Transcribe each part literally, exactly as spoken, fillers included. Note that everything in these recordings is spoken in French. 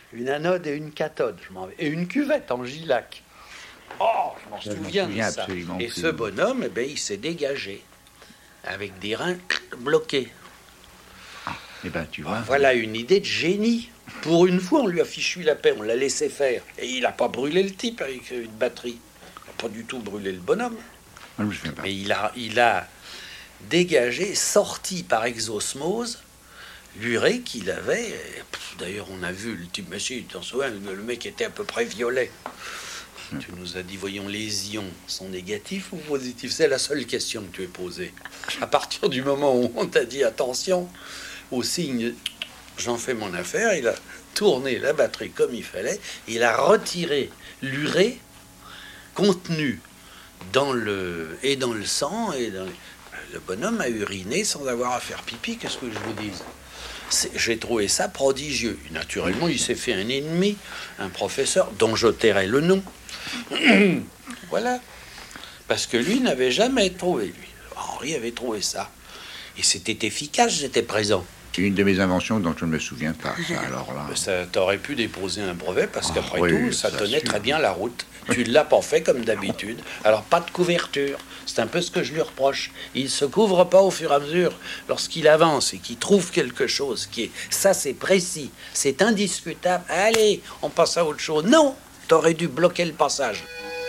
Une anode et une cathode, je m'en vais. Et une cuvette en gilac. Oh, je m'en souviens de ça. Et plus. Ce bonhomme, eh ben, il s'est dégagé. Avec des reins bloqués. Ah, eh ben, tu vois. Voilà une idée de génie. Pour une fois, on lui a fichu la paix, on l'a laissé faire. Et il n'a pas brûlé le type avec une batterie. Il n'a pas du tout brûlé le bonhomme. Ah, je viens pas. Mais il a, il a dégagé, sorti par exosmose, l'urée qu'il avait. D'ailleurs, on a vu le type, mais si, tu t'en souviens, le mec était à peu près violet. Hum. Tu nous as dit, voyons, les ions sont négatifs ou positifs? C'est la seule question que tu as posée. À partir du moment où on t'a dit, attention, au signe, j'en fais mon affaire, il a tourné la batterie comme il fallait, il a retiré l'urée contenue dans le, et dans le sang, et dans le, le bonhomme a uriné sans avoir à faire pipi, qu'est-ce que je vous dise? J'ai trouvé ça prodigieux. Naturellement, il s'est fait un ennemi, un professeur dont je tairai le nom. Voilà. Parce que lui n'avait jamais trouvé, lui. Henri avait trouvé ça. Et c'était efficace, j'étais présent. C'est une de mes inventions dont je ne me souviens pas. Ça, alors là... ça t'aurait pu déposer un brevet, parce qu'après oh, oui, tout, ça tenait sûr. Très bien la route. Tu ne l'as pas fait comme d'habitude. Alors, pas de couverture. C'est un peu ce que je lui reproche. Il ne se couvre pas au fur et à mesure. Lorsqu'il avance et qu'il trouve quelque chose qui est... Ça, c'est précis. C'est indiscutable. Allez, on passe à autre chose. Non, t'aurais dû bloquer le passage.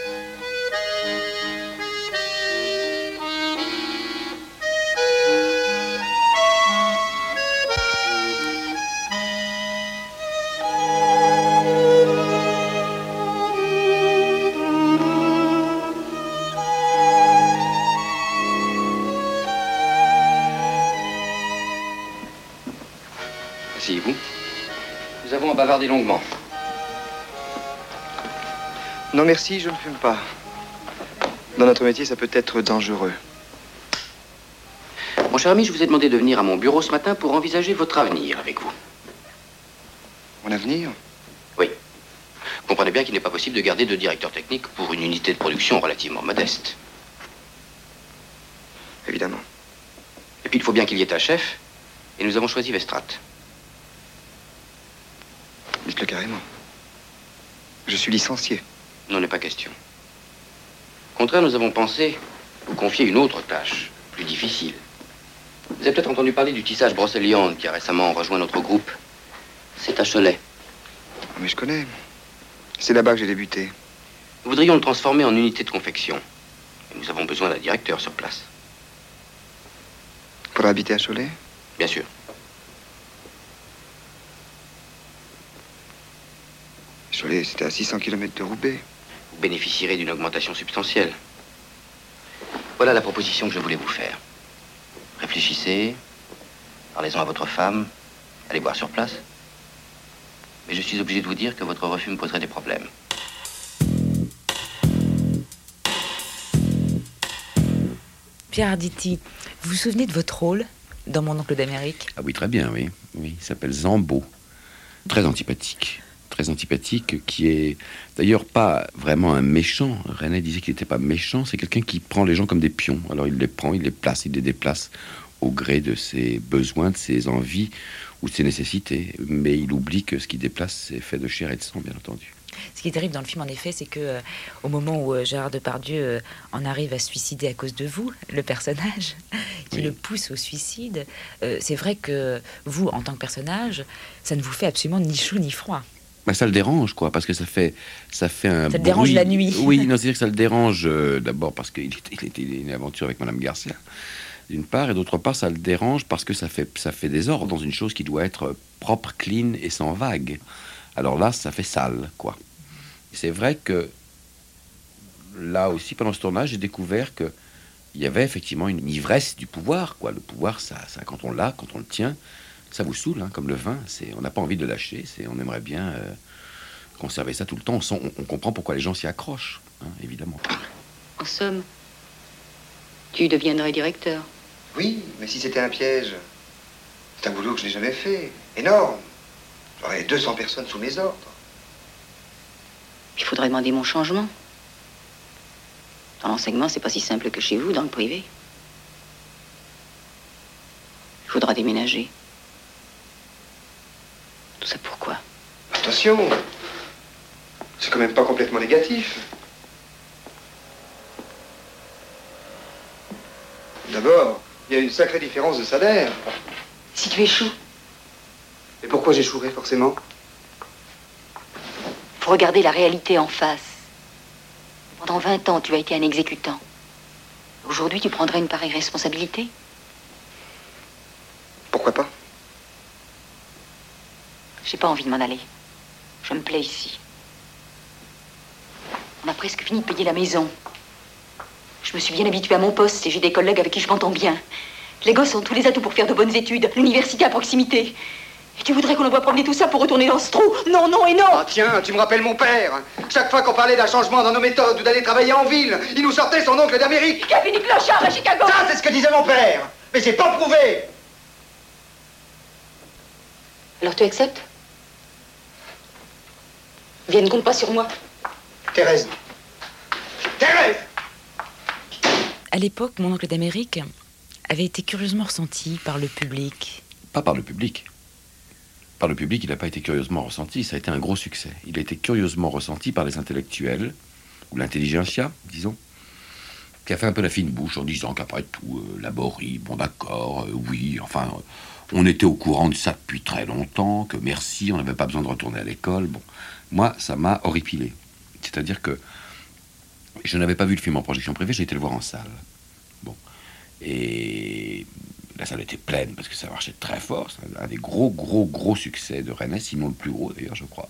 Asseyez-vous. Nous avons bavardé longuement. Non, merci, je ne fume pas. Dans notre métier, ça peut être dangereux. Mon cher ami, je vous ai demandé de venir à mon bureau ce matin pour envisager votre avenir avec vous. Mon avenir? Oui. Vous comprenez bien qu'il n'est pas possible de garder deux directeurs techniques pour une unité de production relativement modeste. Évidemment. Et puis, il faut bien qu'il y ait un chef, et nous avons choisi Vestrat. Dites-le carrément. Je suis licencié. Non, n'est pas question. Au contraire, nous avons pensé vous confier une autre tâche, plus difficile. Vous avez peut-être entendu parler du tissage Brocéliande qui a récemment rejoint notre groupe. C'est à Cholet. Mais je connais. C'est là-bas que j'ai débuté. Nous voudrions le transformer en unité de confection. Et nous avons besoin d'un directeur sur place. Pour habiter à Cholet? Bien sûr. Cholet, c'était à six cents kilomètres de Roubaix. Vous bénéficierez d'une augmentation substantielle. Voilà la proposition que je voulais vous faire. Réfléchissez, parlez-en à votre femme, allez voir sur place. Mais je suis obligé de vous dire que votre refus me poserait des problèmes. Pierre Arditi, vous vous souvenez de votre rôle dans Mon oncle d'Amérique? Ah oui, très bien, oui. oui. Il s'appelle Zambo. Très antipathique. Très antipathique, qui est d'ailleurs pas vraiment un méchant. René disait qu'il n'était pas méchant, c'est quelqu'un qui prend les gens comme des pions. Alors il les prend, il les place, il les déplace au gré de ses besoins, de ses envies ou de ses nécessités. Mais il oublie que ce qu'il déplace, c'est fait de chair et de sang, bien entendu. Ce qui est terrible dans le film, en effet, c'est que euh, au moment où euh, Gérard Depardieu euh, en arrive à se suicider à cause de vous, le personnage qui oui. le pousse au suicide, euh, c'est vrai que vous, en tant que personnage, ça ne vous fait absolument ni chaud ni froid. Bah, ça le dérange, quoi, parce que ça fait, ça fait un Ça bruit. dérange la nuit. Oui, non, c'est-à-dire que ça le dérange, euh, d'abord parce qu'il était, il était une aventure avec Madame Garcia, d'une part, et d'autre part, ça le dérange parce que ça fait, ça fait désordre dans une chose qui doit être propre, clean et sans vague. Alors là, ça fait sale, quoi. Et c'est vrai que, là aussi, pendant ce tournage, j'ai découvert que il y avait effectivement une ivresse du pouvoir, quoi. Le pouvoir, ça, ça quand on l'a, quand on le tient, ça vous saoule, hein, comme le vin. C'est, on n'a pas envie de le lâcher. C'est, on aimerait bien euh, conserver ça tout le temps. On, sent, on, on comprend pourquoi les gens s'y accrochent, hein, évidemment. En somme, tu deviendrais directeur. Oui, mais si c'était un piège. C'est un boulot que je n'ai jamais fait. Énorme. J'aurais deux cents personnes sous mes ordres. Il faudrait demander mon changement. Dans l'enseignement, c'est pas si simple que chez vous, dans le privé. Il faudra déménager. Tout ça pourquoi? Attention. C'est quand même pas complètement négatif. D'abord, il y a une sacrée différence de salaire. Si tu échoues, Et pourquoi j'échouerais forcément? faut regarder la réalité en face. Pendant vingt ans, tu as été un exécutant. Aujourd'hui, tu prendrais une pareille responsabilité? Pourquoi pas? J'ai pas envie de m'en aller. Je me plais ici. On a presque fini de payer la maison. Je me suis bien habituée à mon poste et j'ai des collègues avec qui je m'entends bien. Les gosses ont tous les atouts pour faire de bonnes études, l'université à proximité. Et tu voudrais qu'on envoie promener tout ça pour retourner dans ce trou? Non, non et non! Ah tiens, tu me rappelles mon père. Chaque fois qu'on parlait d'un changement dans nos méthodes ou d'aller travailler en ville, il nous sortait son oncle d'Amérique. Qui a fini clochard à Chicago? Ça, c'est ce que disait mon père. Mais c'est pas prouvé. Alors tu acceptes? Viens, ne compte pas sur moi. Thérèse. Thérèse! À l'époque, Mon oncle d'Amérique avait été curieusement ressenti par le public. Pas par le public. Par le public, il n'a pas été curieusement ressenti, ça a été un gros succès. Il a été curieusement ressenti par les intellectuels, ou l'intelligentsia, disons, qui a fait un peu la fine bouche en disant qu'après tout, euh, Laborie, bon d'accord, euh, oui, enfin, euh, on était au courant de ça depuis très longtemps, que merci, on n'avait pas besoin de retourner à l'école. Bon, moi, ça m'a horripilé. C'est-à-dire que je n'avais pas vu le film en projection privée, j'ai été le voir en salle. Bon, et la salle était pleine parce que ça marchait très fort. C'est un des gros, gros, gros succès de Resnais, sinon le plus gros d'ailleurs, je crois.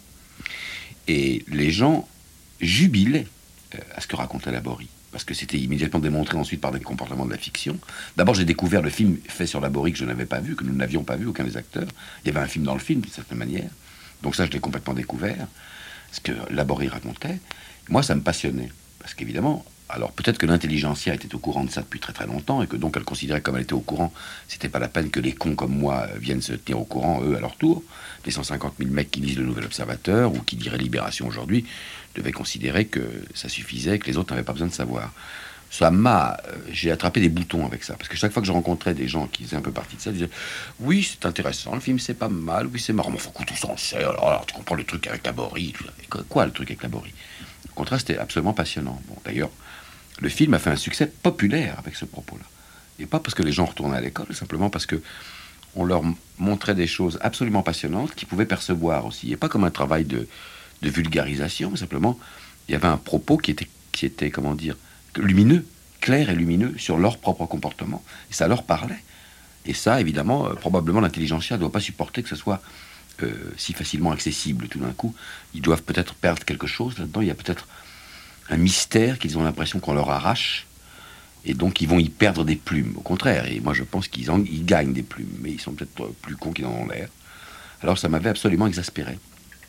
Et les gens jubilaient euh, à ce que racontait Laborie, parce que c'était immédiatement démontré ensuite par des comportements de la fiction. D'abord, j'ai découvert le film fait sur Laborie que je n'avais pas vu, que nous n'avions pas vu, aucun des acteurs. Il y avait un film dans le film, d'une certaine manière. Donc ça, je l'ai complètement découvert, ce que Laborie racontait. Moi, ça me passionnait, parce qu'évidemment... Alors peut-être que l'intelligentsia était au courant de ça depuis très très longtemps et que donc elle considérait que comme elle était au courant, c'était pas la peine que les cons comme moi viennent se tenir au courant, eux, à leur tour. Les cent cinquante mille mecs qui lisent le Nouvel Observateur ou qui liraient Libération aujourd'hui devaient considérer que ça suffisait, que les autres n'avaient pas besoin de savoir. Ça m'a... euh, j'ai attrapé des boutons avec ça, parce que chaque fois que je rencontrais des gens qui faisaient un peu partie de ça, ils disaient « Oui, c'est intéressant, le film c'est pas mal, oui c'est marrant, mais faut que tout s'en sert, alors, alors tu comprends le truc avec Laborie, tout ça. » Quoi, quoi le truc avec Laborie? Au contraire, c'était absolument passionnant. Bon, d'ailleurs, le film a fait un succès populaire avec ce propos-là. Et pas parce que les gens retournaient à l'école, simplement parce que on leur montrait des choses absolument passionnantes qu'ils pouvaient percevoir aussi. Et pas comme un travail de, de vulgarisation, mais simplement, il y avait un propos qui était, qui était, comment dire, lumineux, clair et lumineux sur leur propre comportement. Et ça leur parlait. Et ça, évidemment, euh, probablement l'intelligentsia ne doit pas supporter que ce soit euh, si facilement accessible tout d'un coup. Ils doivent peut-être perdre quelque chose là-dedans. Il y a peut-être un mystère qu'ils ont l'impression qu'on leur arrache, et donc ils vont y perdre des plumes. Au contraire, et moi je pense qu'ils en, ils gagnent des plumes, mais ils sont peut-être plus cons qu'ils en ont l'air. Alors ça m'avait absolument exaspéré.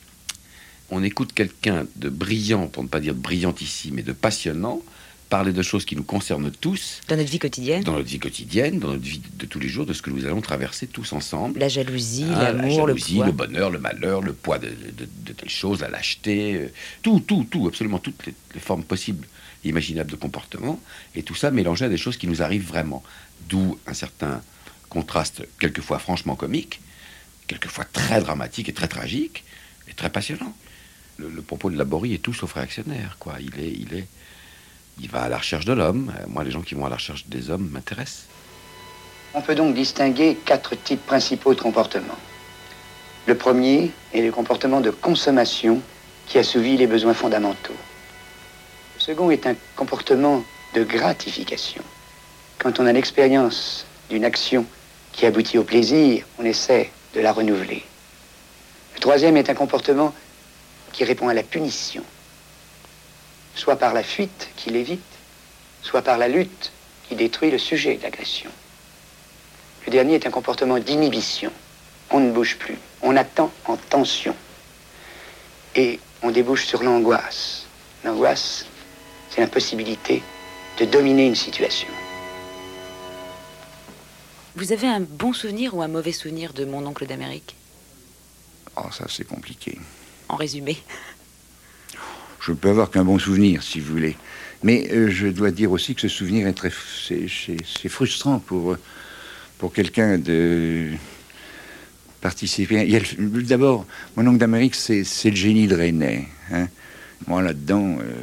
On écoute quelqu'un de brillant, pour ne pas dire de brillantissime, mais de passionnant, parler de choses qui nous concernent tous. Dans notre vie quotidienne. Dans notre vie quotidienne, dans notre vie de tous les jours, de ce que nous allons traverser tous ensemble. La jalousie, ah, l'amour, la jalousie, le poids. le bonheur, le malheur, le poids de, de, de telles choses, la lâcheté, euh, tout, tout, tout, absolument toutes les, les formes possibles et imaginables de comportement. Et tout ça mélangé à des choses qui nous arrivent vraiment. D'où un certain contraste, quelquefois franchement comique, quelquefois très dramatique et très tragique, et très passionnant. Le, le propos de Laborie est tout sauf réactionnaire, quoi. Il est... Il est Il va à la recherche de l'homme. Moi, les gens qui vont à la recherche des hommes m'intéressent. On peut donc distinguer quatre types principaux de comportements. Le premier est le comportement de consommation qui assouvit les besoins fondamentaux. Le second est un comportement de gratification. Quand on a l'expérience d'une action qui aboutit au plaisir, on essaie de la renouveler. Le troisième est un comportement qui répond à la punition, soit par la fuite qui l'évite, soit par la lutte qui détruit le sujet de l'agression. Le dernier est un comportement d'inhibition. On ne bouge plus, on attend en tension. Et on débouche sur l'angoisse. L'angoisse, c'est l'impossibilité de dominer une situation. Vous avez un bon souvenir ou un mauvais souvenir de Mon oncle d'Amérique? Oh, ça, c'est compliqué. En résumé. Je peux avoir qu'un bon souvenir, si vous voulez. Mais euh, je dois dire aussi que ce souvenir est très... C'est, c'est, c'est frustrant pour, pour quelqu'un de... participer. Il y a le- d'abord, Mon oncle d'Amérique, c'est, c'est le génie de René. Hein. Moi, là-dedans, euh,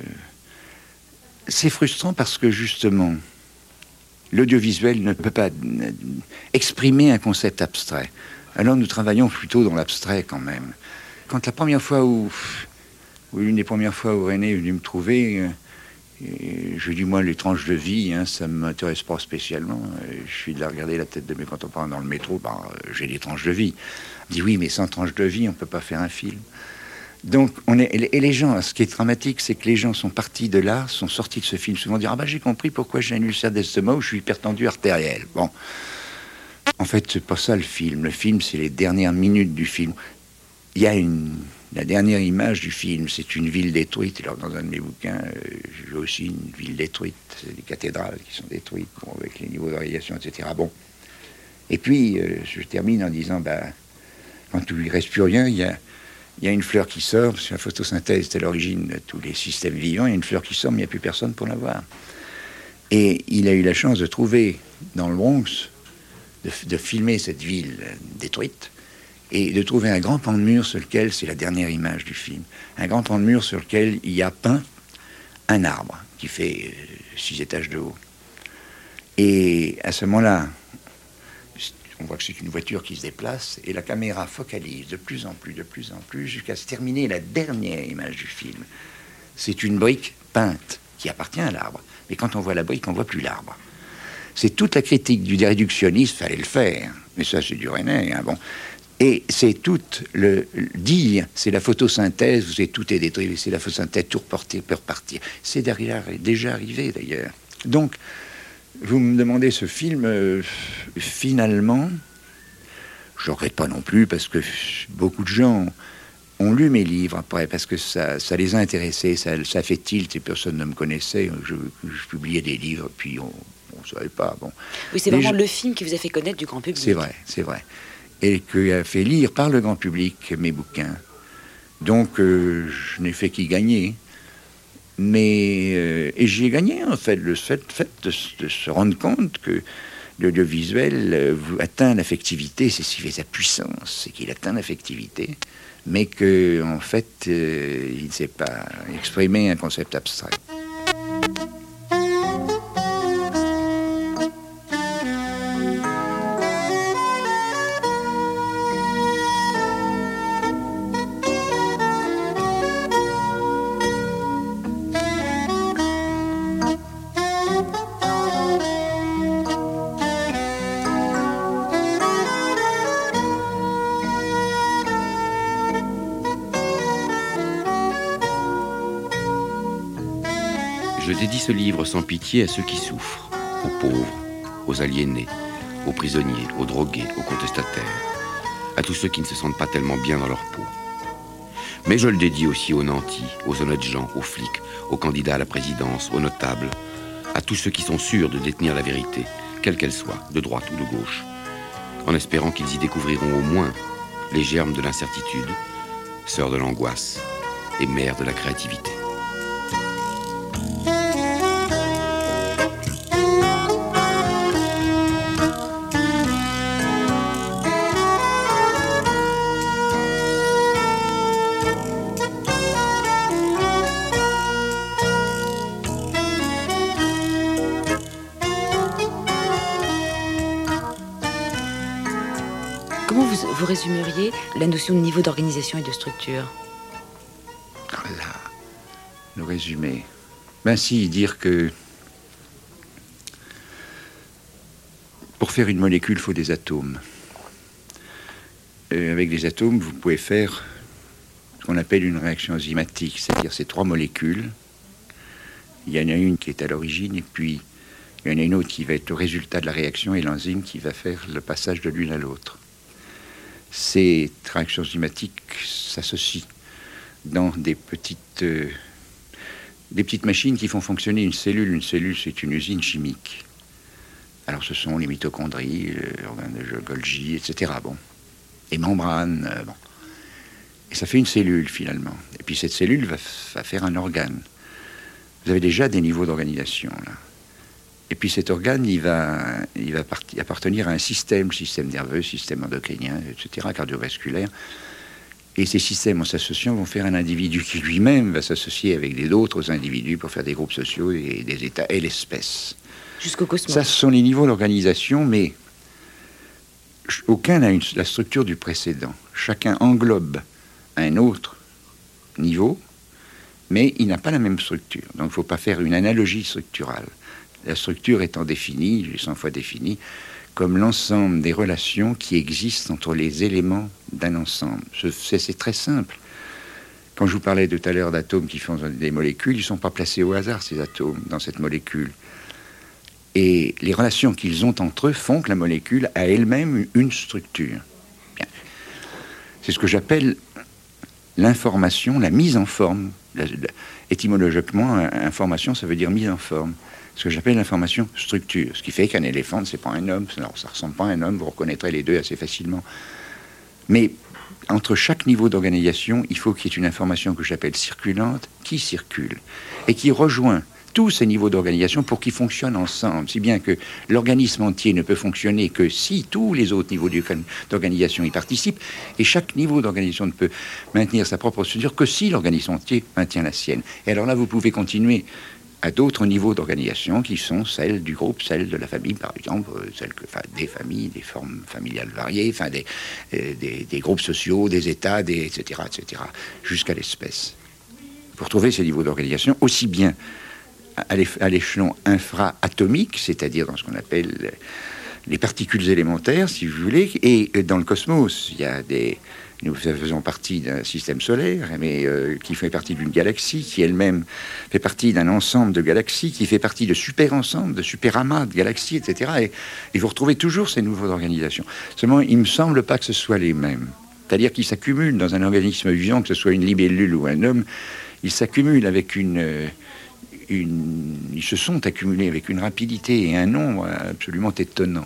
c'est frustrant parce que, justement, l'audiovisuel ne peut pas euh, exprimer un concept abstrait. Alors, nous travaillons plutôt dans l'abstrait, quand même. Quand la première fois où... ou l'une des premières fois où René est venu me trouver... Euh, Et je dis, moi, les tranches de vie, hein, ça ne m'intéresse pas spécialement. Je suis de la regarder la tête de mes contemporains dans le métro, ben, euh, j'ai des tranches de vie. Il dit, oui, mais sans tranches de vie, on ne peut pas faire un film. Donc, on est, et les gens, ce qui est dramatique, c'est que les gens sont partis de là, sont sortis de ce film, souvent dire, ah ben, j'ai compris pourquoi j'ai un ulcère d'estomac ou je suis hypertendu artériel. Bon. En fait, c'est pas ça le film. Le film, c'est les dernières minutes du film. Il y a une... La dernière image du film, c'est une ville détruite. Alors, dans un de mes bouquins, euh, j'ai aussi une ville détruite. C'est des cathédrales qui sont détruites, bon, avec les niveaux de radiation, et cetera. Bon. Et puis, euh, je termine en disant, bah, quand il ne reste plus rien, il y a, il y a une fleur qui sort, parce que la photosynthèse, c'est à l'origine de tous les systèmes vivants. Il y a une fleur qui sort, mais il n'y a plus personne pour la voir. Et il a eu la chance de trouver, dans le Bronx, de, de filmer cette ville détruite, et de trouver un grand pan de mur sur lequel, c'est la dernière image du film, un grand pan de mur sur lequel il y a peint un arbre qui fait euh, six étages de haut. Et à ce moment-là, on voit que c'est une voiture qui se déplace, et la caméra focalise de plus en plus, de plus en plus, jusqu'à se terminer la dernière image du film. C'est une brique peinte qui appartient à l'arbre, mais quand on voit la brique, on ne voit plus l'arbre. C'est toute la critique du réductionnisme, fallait le faire, mais ça c'est du René, hein, bon. Et c'est tout le, le dire, c'est la photosynthèse, vous savez, tout est détruit, c'est la photosynthèse, tout reporter, peut repartir. C'est derrière, déjà arrivé d'ailleurs. Donc, vous me demandez ce film, euh, finalement, je ne regrette pas non plus, parce que beaucoup de gens ont lu mes livres après, parce que ça, ça les a intéressés, ça, ça fait tilt, et personne ne me connaissait. Je, je publiais des livres, puis on ne savait pas. Bon. Oui, c'est Mais vraiment je... le film qui vous a fait connaître du grand public. C'est vrai, c'est vrai. Et qui a fait lire par le grand public mes bouquins. Donc, euh, je n'ai fait qu'y gagner. Mais, euh, et j'y ai gagné, en fait, le fait, fait de, de se rendre compte que l'audiovisuel euh, atteint l'affectivité, c'est ce qui fait sa puissance, c'est qu'il atteint l'affectivité, mais que, en fait, euh, il ne sait pas exprimer un concept abstrait. Je dédie ce livre sans pitié à ceux qui souffrent, aux pauvres, aux aliénés, aux prisonniers, aux drogués, aux contestataires, à tous ceux qui ne se sentent pas tellement bien dans leur peau. Mais je le dédie aussi aux nantis, aux honnêtes gens, aux flics, aux candidats à la présidence, aux notables, à tous ceux qui sont sûrs de détenir la vérité, quelle qu'elle soit, de droite ou de gauche, en espérant qu'ils y découvriront au moins les germes de l'incertitude, sœur de l'angoisse et mère de la créativité. Comment vous, vous résumeriez la notion de niveau d'organisation et de structure? Voilà, le résumé. Ben si, dire que pour faire une molécule, il faut des atomes. Et avec des atomes, vous pouvez faire ce qu'on appelle une réaction enzymatique, c'est-à-dire ces trois molécules. Il y en a une qui est à l'origine, et puis il y en a une autre qui va être le résultat de la réaction, et l'enzyme qui va faire le passage de l'une à l'autre. Ces réactions enzymatiques s'associent dans des petites, euh, des petites machines qui font fonctionner une cellule. Une cellule, c'est une usine chimique. Alors, ce sont les mitochondries, l'organe de Golgi, et cetera. Bon. Les membranes, euh, bon. Et ça fait une cellule, finalement. Et puis, cette cellule va, va faire un organe. Vous avez déjà des niveaux d'organisation, là. Et puis cet organe, il va, il va parti, appartenir à un système, système nerveux, système endocrinien, et cetera, cardiovasculaire. Et ces systèmes, en s'associant, vont faire un individu qui lui-même va s'associer avec d'autres individus pour faire des groupes sociaux et des États et l'espèce. Jusqu'au cosmos. Ça, ce sont les niveaux d'organisation, mais aucun n'a une, la structure du précédent. Chacun englobe un autre niveau, mais il n'a pas la même structure. Donc il ne faut pas faire une analogie structurale. La structure étant définie, j'ai cent fois définie, comme l'ensemble des relations qui existent entre les éléments d'un ensemble. C'est, c'est très simple. Quand je vous parlais tout à l'heure d'atomes qui font des molécules, ils ne sont pas placés au hasard, ces atomes, dans cette molécule. Et les relations qu'ils ont entre eux font que la molécule a elle-même une structure. Bien. C'est ce que j'appelle l'information, la mise en forme. La, la, étymologiquement, information, ça veut dire mise en forme. Ce que j'appelle l'information structure. Ce qui fait qu'un éléphant, c'est pas un homme. Alors, ça ressemble pas à un homme, vous reconnaîtrez les deux assez facilement. Mais entre chaque niveau d'organisation, il faut qu'il y ait une information que j'appelle circulante, qui circule, et qui rejoint tous ces niveaux d'organisation pour qu'ils fonctionnent ensemble. Si bien que l'organisme entier ne peut fonctionner que si tous les autres niveaux d'organisation y participent, et chaque niveau d'organisation ne peut maintenir sa propre structure que si l'organisme entier maintient la sienne. Et alors là, vous pouvez continuer à d'autres niveaux d'organisation qui sont celles du groupe, celles de la famille, par exemple, celles que, enfin, des familles, des formes familiales variées, enfin, des, des, des groupes sociaux, des États, des, et cetera, et cetera, jusqu'à l'espèce. Pour trouver ces niveaux d'organisation, aussi bien à l'échelon infra-atomique, c'est-à-dire dans ce qu'on appelle les particules élémentaires, si vous voulez, et dans le cosmos, il y a des... Nous faisons partie d'un système solaire, mais euh, qui fait partie d'une galaxie, qui elle-même fait partie d'un ensemble de galaxies, qui fait partie de super-ensembles, de super-amas de galaxies, et cetera. Et, et vous retrouvez toujours ces niveaux d'organisation. Seulement, il ne me semble pas que ce soit les mêmes. C'est-à-dire qu'ils s'accumulent dans un organisme vivant, que ce soit une libellule ou un homme, ils s'accumulent avec une... Une, ils se sont accumulés avec une rapidité et un nombre absolument étonnant.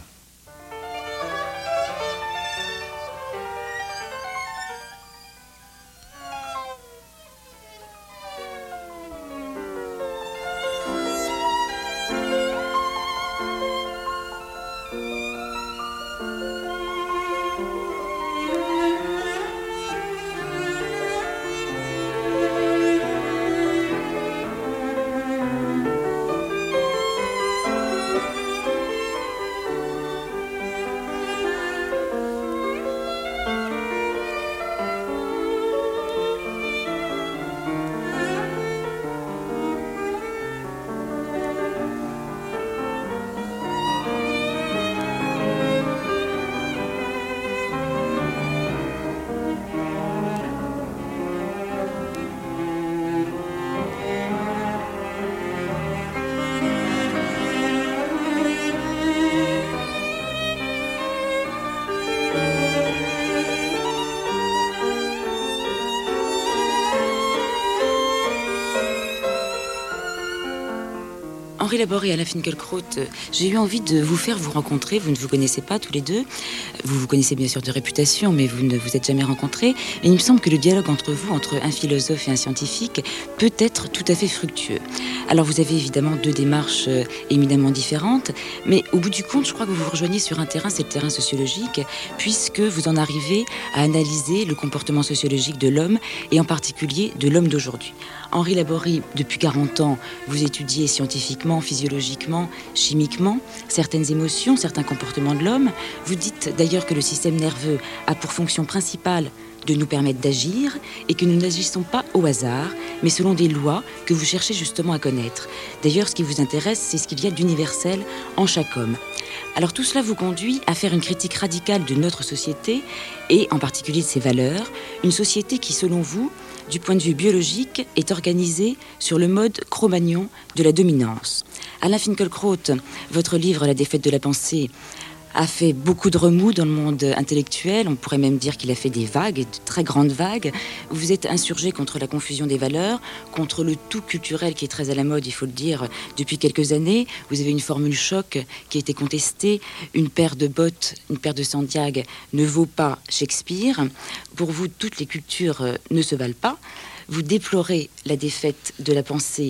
Henri Laboré et Alain Finkielkraut, j'ai eu envie de vous faire vous rencontrer. Vous ne vous connaissez pas tous les deux. Vous vous connaissez bien sûr de réputation, mais vous ne vous êtes jamais rencontrés. Et il me semble que le dialogue entre vous, entre un philosophe et un scientifique, peut être tout à fait fructueux. Alors vous avez évidemment deux démarches euh, éminemment différentes, mais au bout du compte, je crois que vous vous rejoignez sur un terrain, c'est le terrain sociologique, puisque vous en arrivez à analyser le comportement sociologique de l'homme, et en particulier de l'homme d'aujourd'hui. Henri Laboré, depuis quarante ans, vous étudiez scientifiquement, physiologiquement, chimiquement, certaines émotions, certains comportements de l'homme. Vous dites d'ailleurs que le système nerveux a pour fonction principale de nous permettre d'agir et que nous n'agissons pas au hasard, mais selon des lois que vous cherchez justement à connaître. D'ailleurs, ce qui vous intéresse, c'est ce qu'il y a d'universel en chaque homme. Alors tout cela vous conduit à faire une critique radicale de notre société et en particulier de ses valeurs, une société qui, selon vous, du point de vue biologique, est organisée sur le mode Cro-Magnon de la dominance. Alain Finkielkraut, votre livre « La défaite de la pensée » a fait beaucoup de remous dans le monde intellectuel. On pourrait même dire qu'il a fait des vagues, de très grandes vagues. Vous êtes insurgé contre la confusion des valeurs, contre le tout culturel qui est très à la mode, il faut le dire, depuis quelques années. Vous avez une formule choc qui a été contestée. Une paire de bottes, une paire de Santiago ne vaut pas Shakespeare. Pour vous, toutes les cultures ne se valent pas. Vous déplorez la défaite de la pensée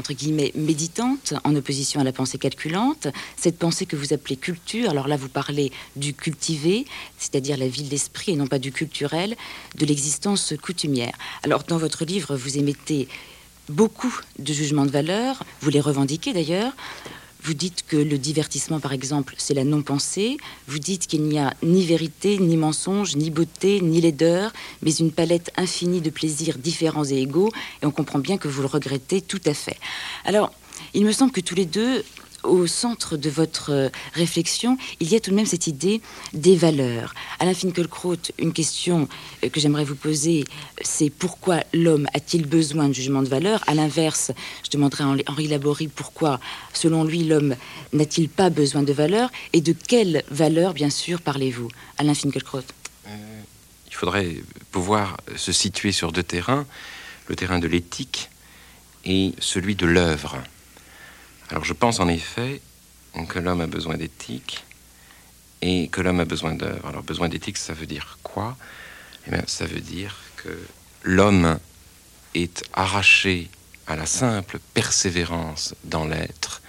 entre guillemets, méditante, en opposition à la pensée calculante. Cette pensée que vous appelez culture, alors là, vous parlez du cultivé, c'est-à-dire la vie de l'esprit et non pas du culturel, de l'existence coutumière. Alors, dans votre livre, vous émettez beaucoup de jugements de valeur, vous les revendiquez d'ailleurs. Vous dites que le divertissement, par exemple, c'est la non-pensée. Vous dites qu'il n'y a ni vérité, ni mensonge, ni beauté, ni laideur, mais une palette infinie de plaisirs différents et égaux. Et on comprend bien que vous le regrettez tout à fait. Alors, il me semble que tous les deux, au centre de votre réflexion, il y a tout de même cette idée des valeurs. Alain Finkielkraut, une question que j'aimerais vous poser, c'est pourquoi l'homme a-t-il besoin de jugement de valeur? À l'inverse, je demanderai à Henri Laborie pourquoi, selon lui, l'homme n'a-t-il pas besoin de valeur? Et de quelles valeurs, bien sûr, parlez-vous? Alain Finkielkraut. Euh, il faudrait pouvoir se situer sur deux terrains, le terrain de l'éthique et celui de l'œuvre. Alors je pense en effet que l'homme a besoin d'éthique et que l'homme a besoin d'œuvre. Alors besoin d'éthique, ça veut dire quoi? Eh bien, ça veut dire que l'homme est arraché à la simple persévérance dans l'être,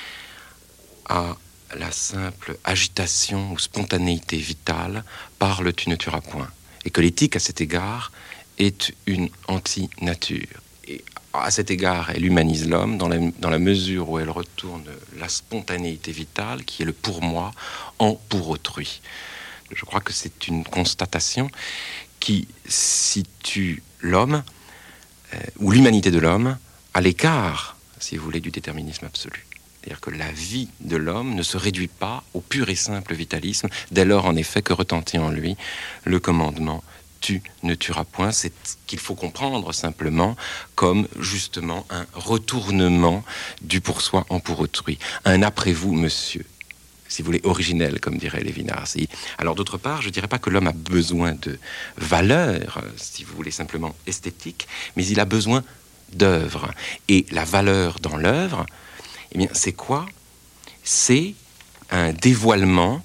à la simple agitation ou spontanéité vitale par le tu ne tueras point. Et que l'éthique, à cet égard, est une anti-nature. Et à cet égard, elle humanise l'homme dans la, dans la mesure où elle retourne la spontanéité vitale, qui est le pour moi, en pour autrui. Je crois que c'est une constatation qui situe l'homme, euh, ou l'humanité de l'homme, à l'écart, si vous voulez, du déterminisme absolu. C'est-à-dire que la vie de l'homme ne se réduit pas au pur et simple vitalisme, dès lors, en effet, que retentit en lui le commandement tu ne tueras point. C'est qu'il faut comprendre simplement comme justement un retournement du pour soi en pour autrui. Un après vous, monsieur, si vous voulez, originel, comme dirait Lévinas. Alors d'autre part, je ne dirais pas que l'homme a besoin de valeur, si vous voulez, simplement esthétique, mais il a besoin d'œuvre. Et la valeur dans l'œuvre, eh bien, c'est quoi? C'est un dévoilement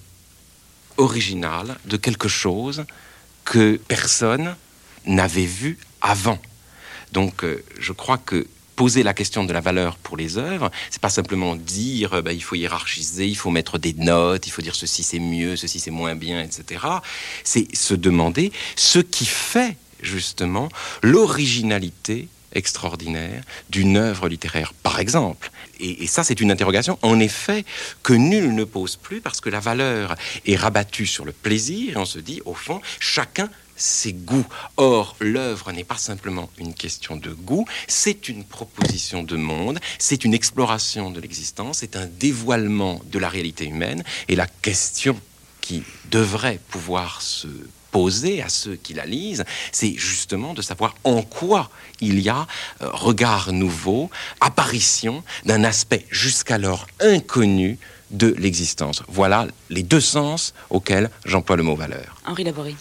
original de quelque chose que personne n'avait vu avant. Donc, euh, je crois que poser la question de la valeur pour les œuvres, c'est pas simplement dire euh, bah, il faut hiérarchiser, il faut mettre des notes, il faut dire ceci c'est mieux, ceci c'est moins bien, et cetera. C'est se demander ce qui fait justement l'originalité extraordinaire d'une œuvre littéraire, par exemple. Et, et ça, c'est une interrogation, en effet, que nul ne pose plus, parce que la valeur est rabattue sur le plaisir, et on se dit, au fond, chacun ses goûts. Or, l'œuvre n'est pas simplement une question de goût, c'est une proposition de monde, c'est une exploration de l'existence, c'est un dévoilement de la réalité humaine, et la question qui devrait pouvoir se poser à ceux qui la lisent, c'est justement de savoir en quoi il y a euh, regard nouveau, apparition d'un aspect jusqu'alors inconnu de l'existence. Voilà les deux sens auxquels j'emploie le mot valeur. Henri Laborie.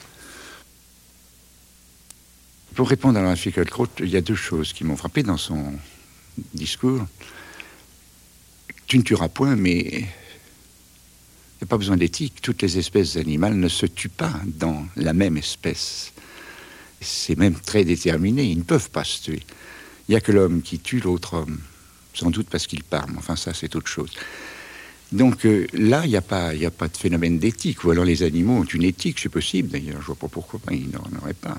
Pour répondre à Alain Finkielkraut, il y a deux choses qui m'ont frappé dans son discours. Tu ne tueras point, mais il n'y a pas besoin d'éthique. Toutes les espèces animales ne se tuent pas dans la même espèce. C'est même très déterminé. Ils ne peuvent pas se tuer. Il n'y a que l'homme qui tue l'autre homme. Sans doute parce qu'il parle. Enfin, ça, c'est autre chose. Donc euh, là, il n'y a pas, il n'y a pas de phénomène d'éthique. Ou alors les animaux ont une éthique, c'est possible d'ailleurs. Je ne vois pas pourquoi ils n'en auraient pas.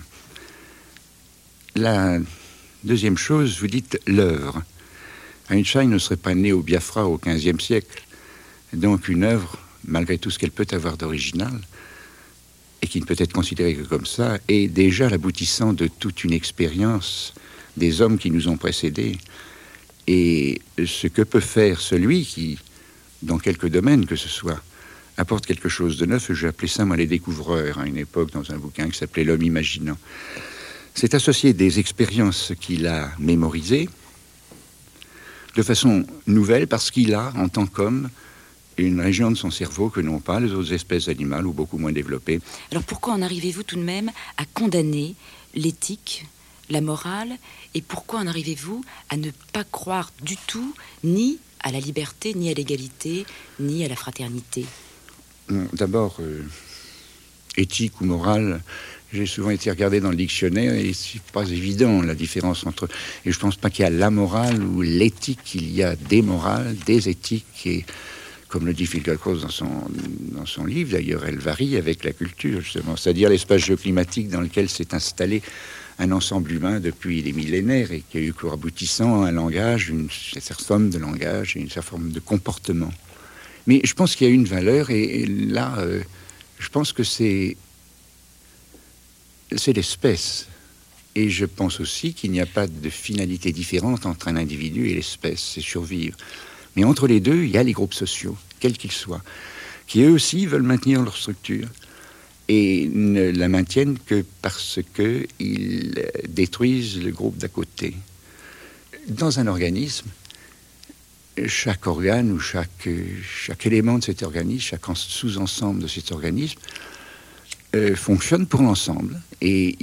La deuxième chose, vous dites l'œuvre. Einstein ne serait pas né au Biafra au quinzième siècle. Donc une œuvre, malgré tout ce qu'elle peut avoir d'original, et qui ne peut être considérée que comme ça, est déjà l'aboutissant de toute une expérience des hommes qui nous ont précédés. Et ce que peut faire celui qui, dans quelques domaines que ce soit, apporte quelque chose de neuf, j'ai appelé ça, moi, les découvreurs, à une époque, dans un bouquin qui s'appelait L'homme imaginant. C'est associer des expériences qu'il a mémorisées de façon nouvelle, parce qu'il a, en tant qu'homme, une région de son cerveau que n'ont pas les autres espèces animales ou beaucoup moins développées. Alors pourquoi en arrivez-vous tout de même à condamner l'éthique, la morale, et pourquoi en arrivez-vous à ne pas croire du tout ni à la liberté, ni à l'égalité, ni à la fraternité? D'abord, euh, éthique ou morale, J'ai souvent été regardé dans le dictionnaire et c'est pas évident la différence entre... Et je pense pas qu'il y a la morale ou l'éthique, il y a des morales, des éthiques et... Comme le dit Finkielkraut dans son, dans son livre, d'ailleurs, elle varie avec la culture, justement. C'est-à-dire l'espace géoclimatique dans lequel s'est installé un ensemble humain depuis des millénaires et qui a eu pour aboutissant un langage, une certaine forme de langage et une certaine forme de comportement. Mais je pense qu'il y a une valeur et, et là, euh, je pense que c'est, c'est l'espèce. Et je pense aussi qu'il n'y a pas de finalité différente entre un individu et l'espèce, c'est survivre. Mais entre les deux, il y a les groupes sociaux, quels qu'ils soient, qui eux aussi veulent maintenir leur structure et ne la maintiennent que parce qu'ils détruisent le groupe d'à côté. Dans un organisme, chaque organe ou chaque, chaque élément de cet organisme, chaque sous-ensemble de cet organisme, euh, fonctionne pour l'ensemble. Et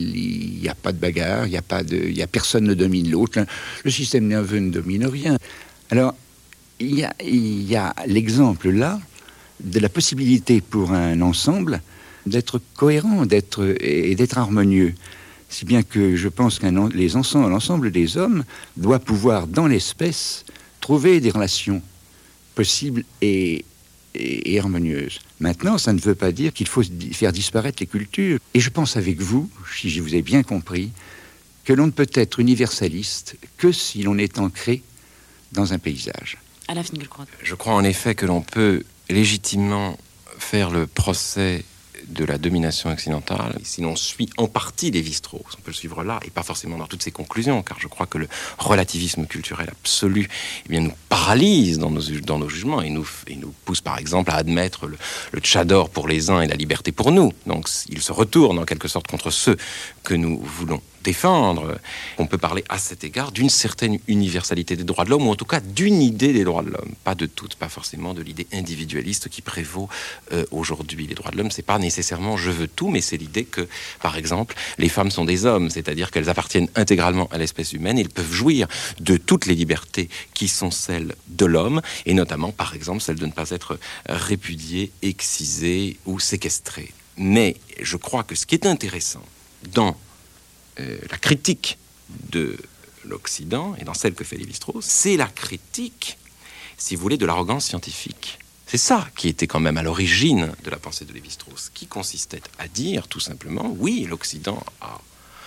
il n'y a pas de bagarre, il y a pas de, il y a personne ne domine l'autre. Le, le système nerveux ne domine rien. Alors, Il y, a, il y a l'exemple là de la possibilité pour un ensemble d'être cohérent d'être, et d'être harmonieux. Si bien que je pense que les ensembles, l'ensemble des hommes doit pouvoir, dans l'espèce, trouver des relations possibles et, et, et harmonieuses. Maintenant, ça ne veut pas dire qu'il faut faire disparaître les cultures. Et je pense avec vous, si je vous ai bien compris, que l'on ne peut être universaliste que si l'on est ancré dans un paysage. Alain Finkielkraut. Je crois en effet que l'on peut légitimement faire le procès de la domination occidentale si l'on suit en partie Lévi-Strauss. On peut le suivre là et pas forcément dans toutes ses conclusions, car je crois que le relativisme culturel absolu eh bien, nous paralyse dans nos, dans nos jugements et nous, et nous pousse par exemple à admettre le, le tchador pour les uns et la liberté pour nous. Donc il se retourne en quelque sorte contre ceux que nous voulons défendre. On peut parler à cet égard d'une certaine universalité des droits de l'homme, ou en tout cas d'une idée des droits de l'homme. Pas de toutes, pas forcément de l'idée individualiste qui prévaut euh, aujourd'hui. Les droits de l'homme, c'est pas nécessairement je veux tout, mais c'est l'idée que, par exemple, les femmes sont des hommes, c'est-à-dire qu'elles appartiennent intégralement à l'espèce humaine et elles peuvent jouir de toutes les libertés qui sont celles de l'homme, et notamment, par exemple, celle de ne pas être répudiée, excisée ou séquestrée. Mais je crois que ce qui est intéressant dans Euh, la critique de l'Occident, et dans celle que fait Lévi-Strauss, c'est la critique, si vous voulez, de l'arrogance scientifique. C'est ça qui était quand même à l'origine de la pensée de Lévi-Strauss, qui consistait à dire, tout simplement, oui, l'Occident a,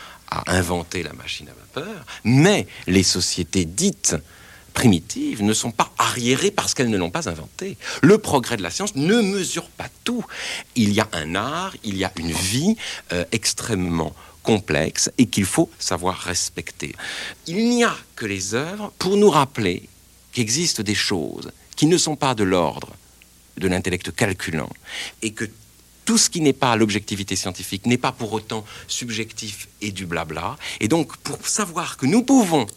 a inventé la machine à vapeur, mais les sociétés dites primitives ne sont pas arriérées parce qu'elles ne l'ont pas inventée. Le progrès de la science ne mesure pas tout. Il y a un art, il y a une vie euh, extrêmement complexe et qu'il faut savoir respecter. Il n'y a que les œuvres pour nous rappeler qu'existent des choses qui ne sont pas de l'ordre de l'intellect calculant et que tout ce qui n'est pas l'objectivité scientifique n'est pas pour autant subjectif et du blabla. Et donc, pour savoir que nous pouvons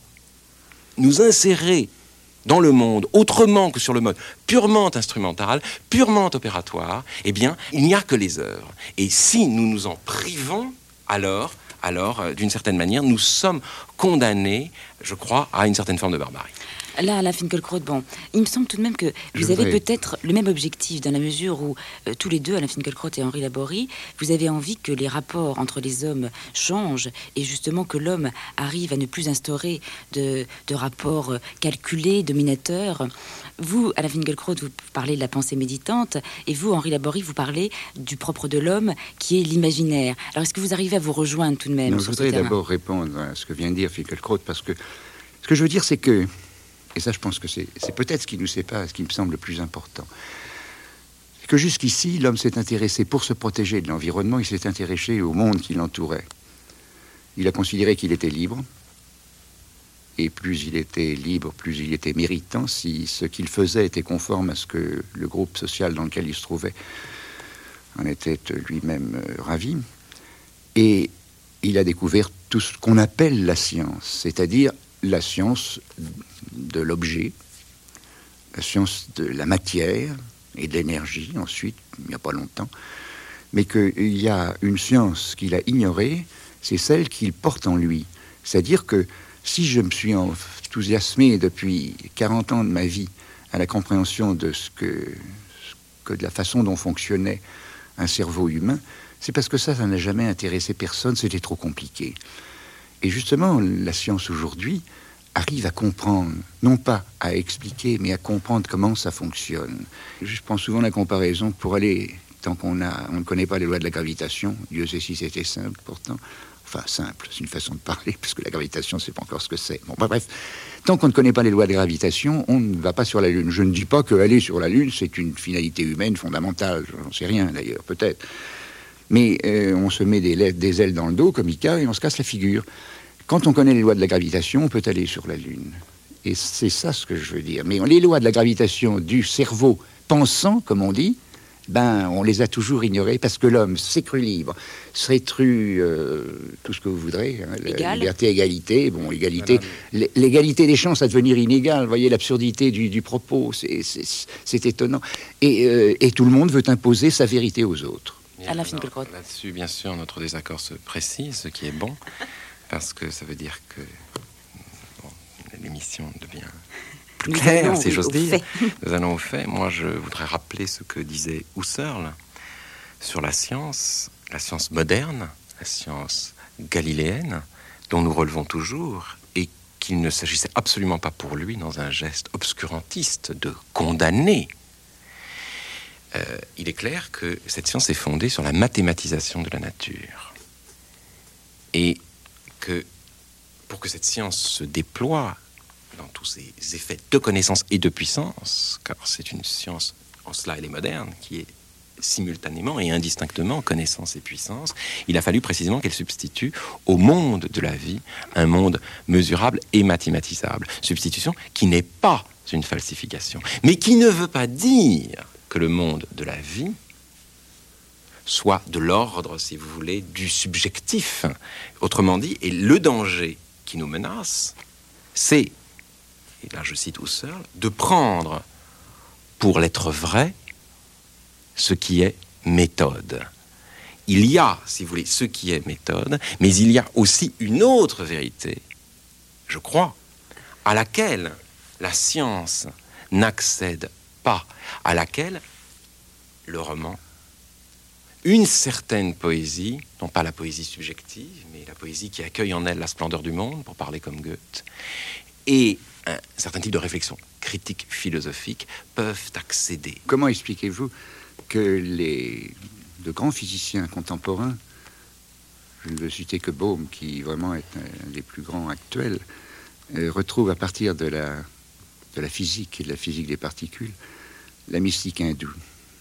nous insérer dans le monde autrement que sur le mode purement instrumental, purement opératoire, eh bien, il n'y a que les œuvres. Et si nous nous en privons, alors, alors euh, d'une certaine manière, nous sommes condamnés, je crois, à une certaine forme de barbarie. Là, Alain Finkielkraut, bon, il me semble tout de même que vous Je avez voudrais... peut-être le même objectif, dans la mesure où euh, tous les deux, Alain Finkielkraut et Henri Laborie, vous avez envie que les rapports entre les hommes changent et justement que l'homme arrive à ne plus instaurer de, de rapports calculés, dominateurs. Vous, Alain Finkielkraut, vous parlez de la pensée méditante, et vous, Henri Laborie, vous parlez du propre de l'homme, qui est l'imaginaire. Alors, est-ce que vous arrivez à vous rejoindre tout de même? Non, sur je voudrais ce terrain d'abord répondre à ce que vient de dire Finkielkraut, parce que ce que je veux dire, c'est que, et ça, je pense que c'est, c'est peut-être ce qui nous sépare, ce qui me semble le plus important, c'est que jusqu'ici, l'homme s'est intéressé, pour se protéger de l'environnement, il s'est intéressé au monde qui l'entourait. Il a considéré qu'il était libre, et plus il était libre, plus il était méritant, si ce qu'il faisait était conforme à ce que le groupe social dans lequel il se trouvait en était lui-même euh, ravi. Et il a découvert tout ce qu'on appelle la science, c'est-à-dire la science de l'objet, la science de la matière et de l'énergie, ensuite, il n'y a pas longtemps, mais qu'il y a une science qu'il a ignorée, c'est celle qu'il porte en lui. C'est-à-dire que si je me suis enthousiasmé depuis quarante ans de ma vie à la compréhension de ce que, ce que de la façon dont fonctionnait un cerveau humain, c'est parce que ça, ça n'a jamais intéressé personne, c'était trop compliqué. Et justement, la science aujourd'hui arrive à comprendre, non pas à expliquer, mais à comprendre comment ça fonctionne. Je prends souvent la comparaison pour aller, tant qu'on a, on ne connaît pas les lois de la gravitation, Dieu sait si c'était simple pourtant, enfin simple, c'est une façon de parler, parce que la gravitation, c'est pas encore ce que c'est. Bon, bah, bref, tant qu'on ne connaît pas les lois de gravitation, on ne va pas sur la Lune. Je ne dis pas qu'aller sur la Lune, c'est une finalité humaine fondamentale, j'en sais rien d'ailleurs, peut-être. Mais euh, on se met des, lettres, des ailes dans le dos, comme Icare, et on se casse la figure. Quand on connaît les lois de la gravitation, on peut aller sur la Lune. Et c'est ça ce que je veux dire. Mais les lois de la gravitation du cerveau pensant, comme on dit, ben, on les a toujours ignorées parce que l'homme s'est cru libre, serait cru euh, tout ce que vous voudrez, hein, la liberté, égalité, bon, égalité, voilà. L'égalité des chances à devenir inégale, vous voyez l'absurdité du, du propos, c'est, c'est, c'est étonnant. Et, euh, et tout le monde veut imposer sa vérité aux autres. Alain Finkielkraut. Là-dessus, bien sûr, notre désaccord se précise, ce qui est bon. Parce que ça veut dire que bon, l'émission devient plus claire, si j'ose dire. Nous allons au fait. Moi, je voudrais rappeler ce que disait Husserl sur la science, la science moderne, la science galiléenne, dont nous relevons toujours, et qu'il ne s'agissait absolument pas pour lui, dans un geste obscurantiste, de condamner. Euh, il est clair que cette science est fondée sur la mathématisation de la nature. Et que pour que cette science se déploie dans tous ses effets de connaissance et de puissance, car c'est une science, en cela elle est moderne, qui est simultanément et indistinctement connaissance et puissance, il a fallu précisément qu'elle substitue au monde de la vie un monde mesurable et mathématisable. Substitution qui n'est pas une falsification, mais qui ne veut pas dire que le monde de la vie soit de l'ordre, si vous voulez, du subjectif. Autrement dit, et le danger qui nous menace, c'est, et là je cite Husserl, de prendre pour l'être vrai ce qui est méthode. Il y a, si vous voulez, ce qui est méthode, mais il y a aussi une autre vérité, je crois, à laquelle la science n'accède pas, à laquelle le roman, une certaine poésie, non pas la poésie subjective, mais la poésie qui accueille en elle la splendeur du monde, pour parler comme Goethe, et un certain type de réflexion critique, philosophique, peuvent accéder. Comment expliquez-vous que les de grands physiciens contemporains, je ne veux citer que Bohm, qui vraiment est un des plus grands actuels, euh, retrouvent à partir de la, de la physique et de la physique des particules, la mystique hindoue?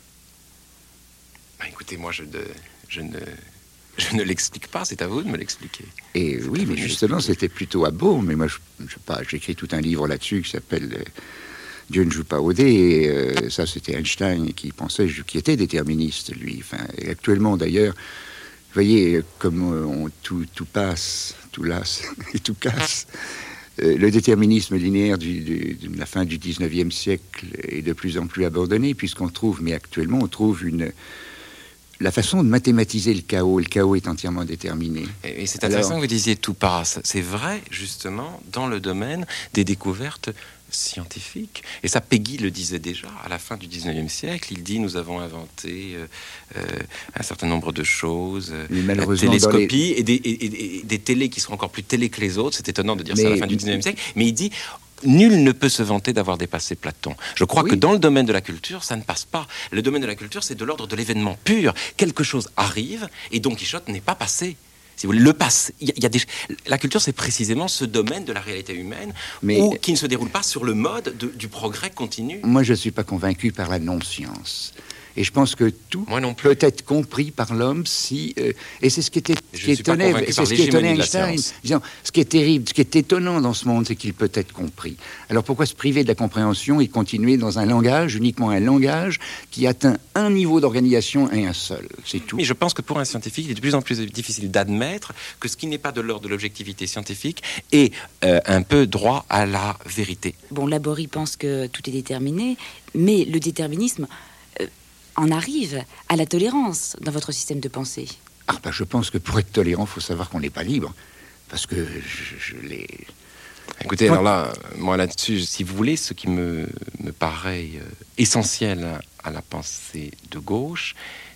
Ben, écoutez, moi, je, de, je ne, je ne l'explique pas. C'est à vous de me l'expliquer. Et oui, mais justement, c'était plutôt à Bohm. Mais moi, je, je sais pas, j'ai écrit tout un livre là-dessus qui s'appelle euh, Dieu ne joue pas au dé. Et euh, ça, c'était Einstein qui pensait, qui était déterministe, lui. Enfin, et actuellement, d'ailleurs, vous voyez, comme on, tout, tout passe, tout lasse et tout casse. Euh, le déterminisme linéaire du, du, de la fin du dix-neuvième siècle est de plus en plus abandonné, puisqu'on trouve, mais actuellement, on trouve une... la façon de mathématiser le chaos. Le chaos est entièrement déterminé. Et, et c'est intéressant Alors, que vous disiez tout passe. C'est vrai, justement, dans le domaine des découvertes scientifiques. Et ça, Peggy le disait déjà à la fin du dix-neuvième siècle. Il dit, nous avons inventé euh, euh, un certain nombre de choses, la télescopie, les... et, des, et, et des télés qui seront encore plus télés que les autres. C'est étonnant de dire mais, ça à la fin du dix-neuvième siècle. Mais il dit... Nul ne peut se vanter d'avoir dépassé Platon. Je crois oui. que dans le domaine de la culture, ça ne passe pas. Le domaine de la culture, c'est de l'ordre de l'événement pur. Quelque chose arrive, et Don Quichotte n'est pas passé. Si vous voulez, le passé. Il y a, il y a des... La culture, c'est précisément ce domaine de la réalité humaine Mais... où, qui ne se déroule pas sur le mode de, du progrès continu. Moi, je ne suis pas convaincu par la non-science. Et je pense que tout peut être compris par l'homme si... Euh, et c'est ce qui était ce qui étonnait, c'est ce qui étonnait Einstein. Disons, ce qui est terrible, ce qui est étonnant dans ce monde, c'est qu'il peut être compris. Alors pourquoi se priver de la compréhension et continuer dans un langage, uniquement un langage, qui atteint un niveau d'organisation et un seul? C'est tout. Mais je pense que pour un scientifique, il est de plus en plus difficile d'admettre que ce qui n'est pas de l'ordre de l'objectivité scientifique est euh, un peu droit à la vérité. Bon, Laborie pense que tout est déterminé, mais le déterminisme... en arrive à la tolérance dans votre système de pensée? Ah ben je pense que pour être tolérant, il faut savoir qu'on n'est pas libre. Parce que je, je l'ai... Écoutez, alors là, moi là-dessus, si vous voulez, ce qui me, me paraît euh, essentiel à la pensée de gauche,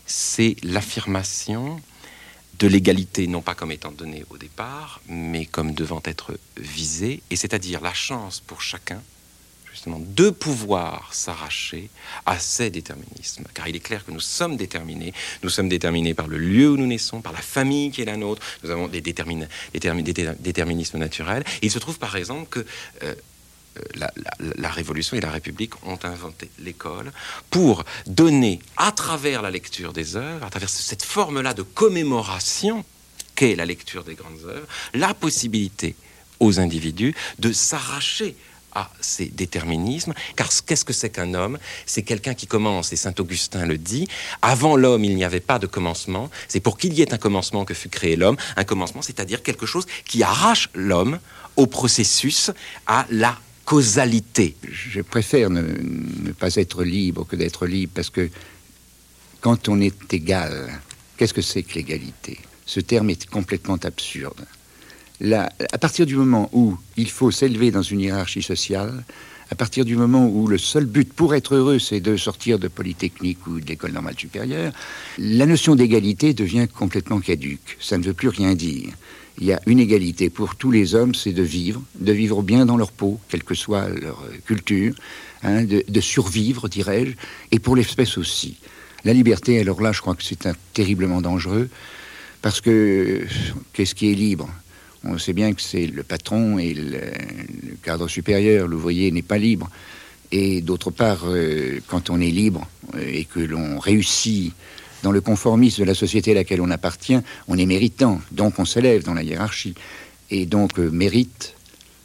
c'est l'affirmation de l'égalité, non pas comme étant donnée au départ, mais comme devant être visée, et c'est-à-dire la chance pour chacun, justement, de pouvoir s'arracher à ces déterminismes. Car il est clair que nous sommes déterminés, nous sommes déterminés par le lieu où nous naissons, par la famille qui est la nôtre, nous avons des, détermin- détermin- des déterminismes naturels, et il se trouve par exemple que euh, La, la, la Révolution et la République ont inventé l'école pour donner, à travers la lecture des œuvres, à travers cette forme-là de commémoration qu'est la lecture des grandes œuvres, la possibilité aux individus de s'arracher à ces déterminismes. Car qu'est-ce que c'est qu'un homme? C'est quelqu'un qui commence, et saint Augustin le dit, avant l'homme il n'y avait pas de commencement, c'est pour qu'il y ait un commencement que fut créé l'homme, un commencement, c'est-à-dire quelque chose qui arrache l'homme au processus, à la causalité. Je préfère ne, ne pas être libre que d'être libre, parce que quand on est égal, qu'est-ce que c'est que l'égalité? Ce terme est complètement absurde. Là, à partir du moment où il faut s'élever dans une hiérarchie sociale, à partir du moment où le seul but pour être heureux, c'est de sortir de Polytechnique ou de l'école normale supérieure, la notion d'égalité devient complètement caduque. Ça ne veut plus rien dire. Il y a une égalité pour tous les hommes, c'est de vivre, de vivre bien dans leur peau, quelle que soit leur culture, hein, de, de survivre, dirais-je, et pour l'espèce aussi. La liberté, alors là, je crois que c'est un, terriblement dangereux, parce que qu'est-ce qui est libre? On sait bien que c'est le patron et le, le cadre supérieur, l'ouvrier n'est pas libre. Et d'autre part, euh, quand on est libre euh, et que l'on réussit dans le conformisme de la société à laquelle on appartient, on est méritant, donc on s'élève dans la hiérarchie. Et donc, euh, mérite,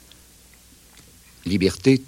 liberté,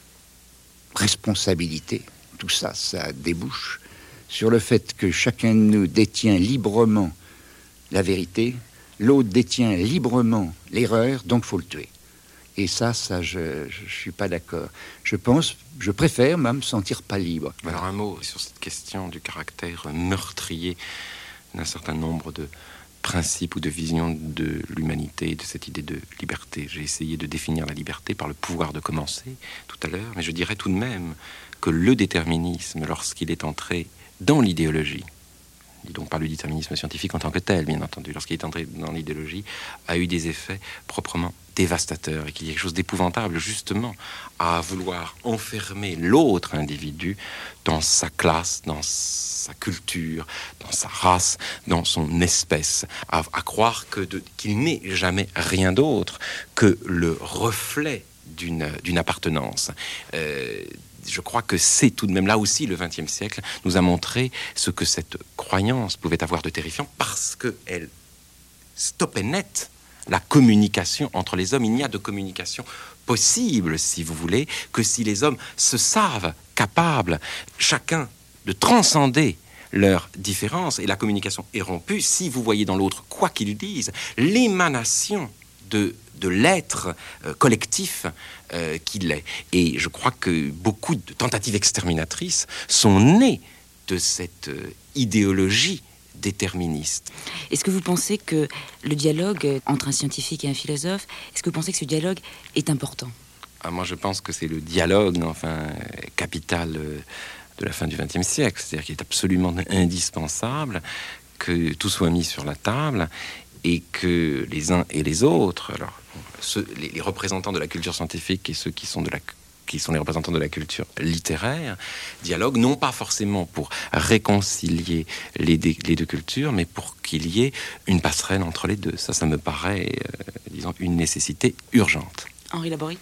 responsabilité, tout ça, ça débouche sur le fait que chacun de nous détient librement la vérité, l'autre détient librement l'erreur, donc faut le tuer. Et ça, ça, je ne suis pas d'accord. Je pense, je préfère même me sentir pas libre. Alors un mot sur cette question du caractère meurtrier d'un certain nombre de principes ou de visions de l'humanité, de cette idée de liberté. J'ai essayé de définir la liberté par le pouvoir de commencer tout à l'heure, mais je dirais tout de même que le déterminisme, lorsqu'il est entré dans l'idéologie, et donc pas le déterminisme scientifique en tant que tel, bien entendu, lorsqu'il est entré dans l'idéologie, a eu des effets proprement dévastateurs, et qu'il y a quelque chose d'épouvantable, justement, à vouloir enfermer l'autre individu dans sa classe, dans sa culture, dans sa race, dans son espèce, à, à croire que de, qu'il n'est jamais rien d'autre que le reflet d'une, d'une appartenance. Euh, Je crois que c'est tout de même là aussi, le vingtième siècle nous a montré ce que cette croyance pouvait avoir de terrifiant, parce qu'elle stoppait net la communication entre les hommes. Il n'y a de communication possible, si vous voulez, que si les hommes se savent capables, chacun, de transcender leurs différences, et la communication est rompue si vous voyez dans l'autre, quoi qu'il dise, l'émanation de, de l'être euh, collectif euh, qu'il est. Et je crois que beaucoup de tentatives exterminatrices sont nées de cette euh, idéologie déterministe. Est-ce que vous pensez que le dialogue entre un scientifique et un philosophe, est-ce que vous pensez que ce dialogue est important? Ah, moi, je pense que c'est le dialogue, enfin, capital euh, de la fin du vingtième siècle. C'est-à-dire qu'il est absolument indispensable que tout soit mis sur la table, et que les uns et les autres, alors ceux, les, les représentants de la culture scientifique et ceux qui sont, de la, qui sont les représentants de la culture littéraire, dialoguent non pas forcément pour réconcilier les, les deux cultures, mais pour qu'il y ait une passerelle entre les deux. Ça, ça me paraît, euh, disons, une nécessité urgente. Henri Laborie?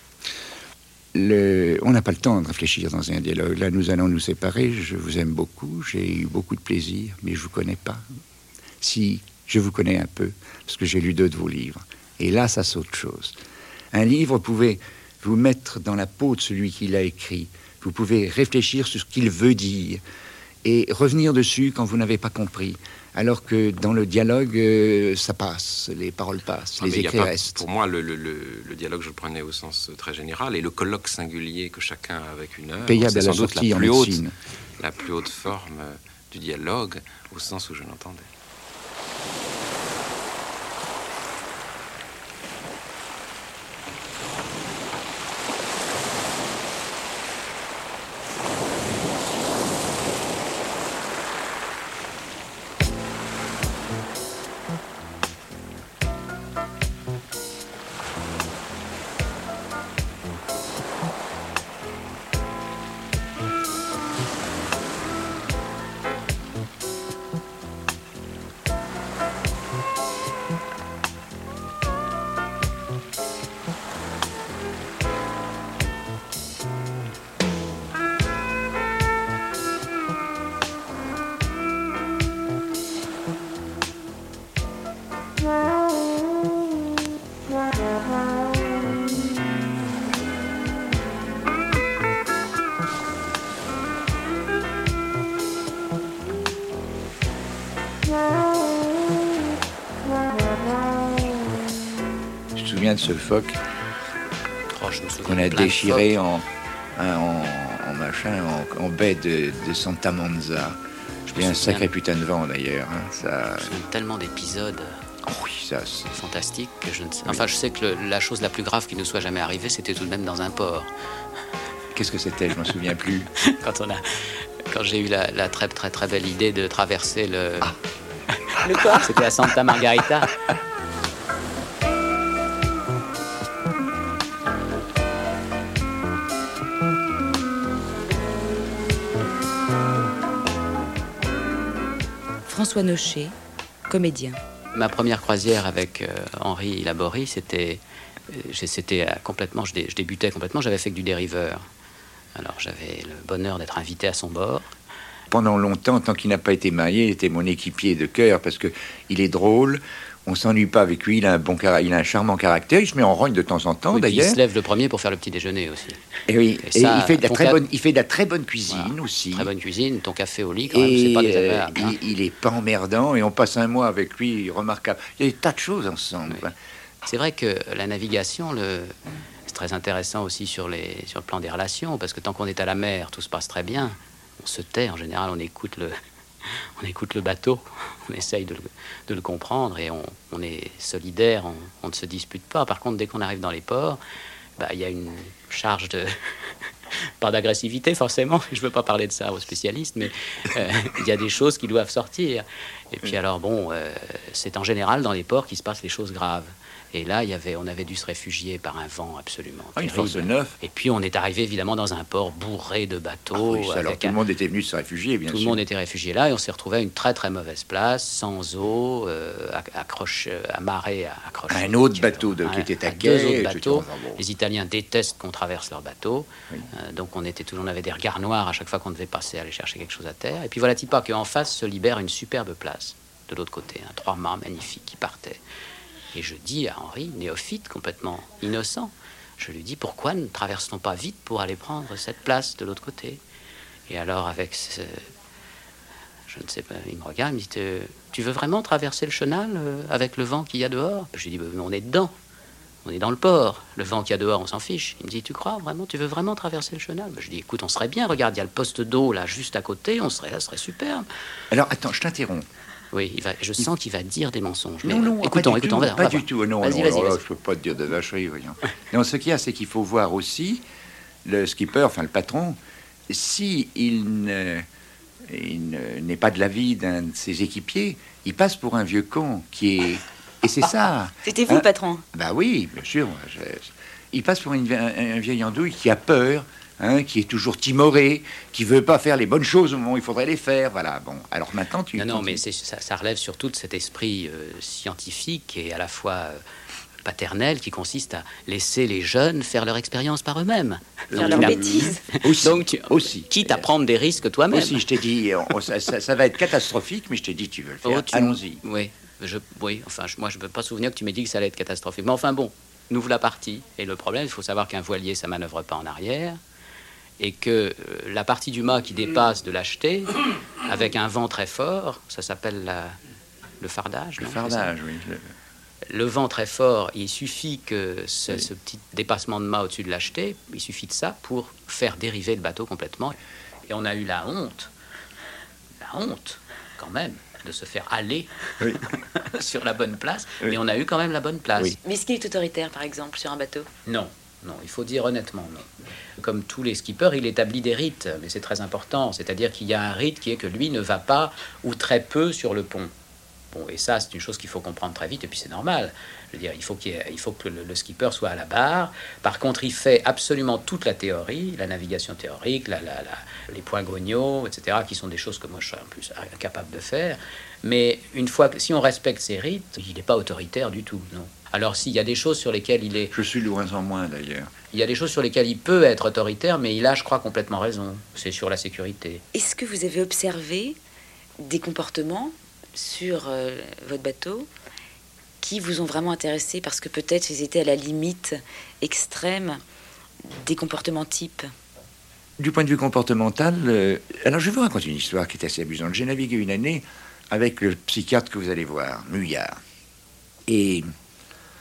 Le, on n'a pas le temps de réfléchir dans un dialogue. Là, nous allons nous séparer. Je vous aime beaucoup, j'ai eu beaucoup de plaisir, mais je vous connais pas. Si je vous connais un peu, parce que j'ai lu deux de vos livres. Et là, ça, c'est autre chose. Un livre, vous pouvez vous mettre dans la peau de celui qui l'a écrit. Vous pouvez réfléchir sur ce qu'il veut dire et revenir dessus quand vous n'avez pas compris. Alors que dans le dialogue, euh, ça passe, les paroles passent, ah, les écrits pas, restent. Pour moi, le, le, le, le dialogue, je le prenais au sens très général, et le colloque singulier que chacun a avec une œuvre, payable c'est à la sans doute sortie la en plus haute, médecine. la plus haute forme du dialogue, au sens où je l'entendais. souviens de ce phoque Oh, je me souviens qu'on a de plein de déchiré phoques. en, hein, en, en machin, en, en baie de, de Santa Monza. me Et un souviens. sacré putain de vent d'ailleurs. hein, Ça, Je me souviens tellement d'épisodes oh oui, ça, c'est- fantastiques que je ne sais. Enfin, je sais que le- la chose la plus grave qui nous soit jamais arrivée, c'était tout de même dans un port. qu'est-ce que c'était? Je m'en souviens plus. Quand on a, quand j'ai eu la, la très très très belle idée de traverser le. Le quoi? C'était à Santa Margarita. François Nochet, comédien. Ma première croisière avec euh, Henri Laborie, c'était, euh, j'ai- c'était euh, complètement, je, dé- je débutais complètement. J'avais fait que du dériveur. Alors j'avais le bonheur d'être invité à son bord. Pendant longtemps, tant qu'il n'a pas été marié, il était mon équipier de cœur parce que il est drôle. On s'ennuie pas avec lui. Il a un bon cara- il a un charmant caractère. Il se met en rogne de temps en temps, Oui, puis il d'ailleurs. se lève le premier pour faire le petit déjeuner aussi. Et oui. Et Et ça, il fait de la ton très ca- bonne, il fait de la très bonne cuisine Voilà. aussi. Très bonne cuisine, ton café au lit, quand même, c'est Et pas euh, désagréable. hein. il, il est pas emmerdant et on passe un mois avec lui remarquable. Il y a des tas de choses ensemble. Oui. C'est vrai que la navigation, le... c'est très intéressant aussi sur, les... sur le plan des relations, parce que tant qu'on est à la mer, tout se passe très bien. On se tait, en général, on écoute le, on écoute le bateau, on essaye de le, de le comprendre et on, on est solidaire, on, on ne se dispute pas. Par contre, dès qu'on arrive dans les ports, bah, il y a une charge de... pas d'agressivité forcément, je ne veux pas parler de ça aux spécialistes, mais euh, il y a des choses qui doivent sortir. Et puis alors bon, euh, c'est en général dans les ports qu'il se passe les choses graves. Et là, il y avait, on avait dû se réfugier par un vent absolument Ah, une terrible. force neuve. Et puis on est arrivé évidemment dans un port bourré de bateaux. Ah oui, ça, alors avec tout un- le monde était venu se réfugier, bien tout sûr. le monde était réfugié là et on s'est retrouvé à une très très mauvaise place, sans eau, euh, acc- accroche, euh, amarré, accroché. Un autre bateau de- qui Un- était à à quai, deux et autres cetera. bateaux. Enfin, bon. Les Italiens détestent qu'on traverse leurs bateaux, Oui. Euh, donc on était toujours, on avait des regards noirs à chaque fois qu'on devait passer, aller chercher quelque chose à terre. Et puis voilà, pas qu'en face se libère une superbe place de l'autre côté, un trois-mâts magnifique qui partait. Et je dis à Henri, néophyte, complètement innocent, je lui dis pourquoi ne traverse-t-on pas vite pour aller prendre cette place de l'autre côté? Et alors avec ce, je ne sais pas, il me regarde, il me dit euh, tu veux vraiment traverser le chenal euh, avec le vent qu'il y a dehors? Je lui dis bah, on est dedans. On est dans le port. Le vent qu'il y a dehors, on s'en fiche. Il me dit, tu crois vraiment, tu veux vraiment traverser le chenal? Ben, je dis, écoute, on serait bien. Regarde, il y a le poste d'eau là, juste à côté. On serait là, ce serait superbe. Alors, attends, je t'interromps. Oui, il va, je sens qu'il va dire des mensonges. Mais Non, non, écoutons, pas du écoutons. tout, on va- on pas va du voir. tout. Non, Vas-y, non, vas-y, alors là, vas-y. je peux pas te dire de vacherie, voyons. Non, ce qu'il y a, c'est qu'il faut voir aussi le skipper, enfin le patron, si il ne- il ne- n'est pas de l'avis d'un de ses équipiers, il passe pour un vieux con qui est... Et c'est ça. C'était vous, Hein? le patron? Bah oui, bien sûr. je- Il passe pour une- un, un vieil andouille qui a peur, hein, qui est toujours timoré, qui veut pas faire les bonnes choses au moment où il faudrait les faire. Voilà. Bon. Alors maintenant, tu. Non, non, tu- mais c'est- ça, ça relève surtout de cet esprit euh, scientifique et à la fois euh, paternel qui consiste à laisser les jeunes faire leur expérience par eux-mêmes. Faire leurs Tu n'as- bêtises. Aussi, Donc, tu, aussi. quitte à prendre des risques toi-même. Aussi, je t'ai dit, on- ça, ça- ça va être catastrophique, mais je t'ai dit, tu veux le faire. Oh, tu- Allons-y. Oui, je, oui, enfin, je- moi, je ne peux pas souvenir que tu m'aies dit que ça allait être catastrophique. Mais enfin, bon, nous voilà partis. Et le problème, il faut savoir qu'un voilier, ça manœuvre pas en arrière. Et que euh, la partie du mât qui dépasse de l'acheter, avec un vent très fort, ça s'appelle la- le fardage. Le non, fardage, oui. le- c'est ça Le vent très fort, il suffit que ce, ce petit dépassement de mât au-dessus de l'acheter, il suffit de ça pour faire dériver le bateau complètement. Et on a eu la honte, la honte, quand même, de se faire aller Oui. sur la bonne place, Oui. mais on a eu quand même la bonne place. Oui. Mais est-ce qu'il est autoritaire, par exemple, sur un bateau? Non, non, il faut dire honnêtement non. Comme tous les skippers, il établit des rites, mais c'est très important. C'est-à-dire qu'il y a un rite qui est que lui ne va pas, ou très peu, sur le pont. Bon, et ça, c'est une chose qu'il faut comprendre très vite, et puis c'est normal. Je veux dire, il faut, qu'il y ait- il faut que le, le skipper soit à la barre. Par contre, il fait absolument toute la théorie, la navigation théorique, la, la- la- les points goniaux, et cetera, qui sont des choses que moi, je suis en plus incapable de faire. Mais une fois que, si on respecte ces rites, il n'est pas autoritaire du tout, non. Alors, s'il y a des choses sur lesquelles il est... Je suis de moins en moins, d'ailleurs. Il y a des choses sur lesquelles il peut être autoritaire, mais il a, je crois, complètement raison. C'est sur la sécurité. Est-ce que vous avez observé des comportements sur euh, votre bateau qui vous ont vraiment intéressé parce que peut-être ils étaient à la limite extrême des comportements types? Du point de vue comportemental, euh, alors je vais vous raconter une histoire qui est assez amusante. J'ai navigué une année avec le psychiatre que vous allez voir, Muyard. Et